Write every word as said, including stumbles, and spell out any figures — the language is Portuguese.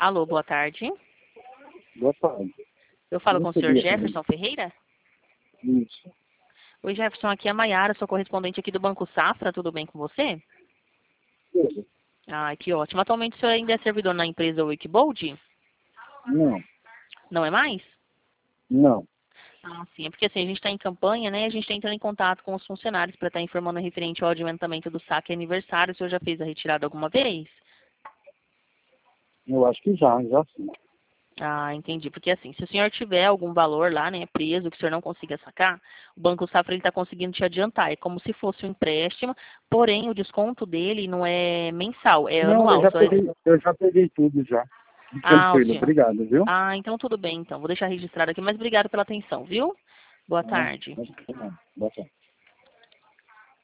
Alô, boa tarde. Boa tarde. Eu falo Não com o senhor sabia Jefferson Ferreira? Isso. Oi, Jefferson, aqui é a Maiara, sou correspondente aqui do Banco Safra, tudo bem com você? Tudo. Ah, que ótimo. Atualmente o senhor ainda é servidor na empresa Wikibold? Não. Não é mais? Não. Ah, sim. É porque assim, a gente está em campanha, né? A gente está entrando em contato com os funcionários para estar informando referente ao adiantamento do saque aniversário. O senhor já fez a retirada alguma vez? Eu acho que já, já sim. Ah, entendi. Porque assim, se o senhor tiver algum valor lá, né, preso, que o senhor não consiga sacar, o Banco Safra está conseguindo te adiantar. É como se fosse um empréstimo, porém o desconto dele não é mensal, é Não, eu anual. já Só é... peguei, eu já peguei tudo já. Ah, o Tranquilo, senhor. obrigado, viu? Ah, então tudo bem, então. Vou deixar registrado aqui, mas obrigado pela atenção, viu? Boa Ah, tarde. não, não, boa tarde.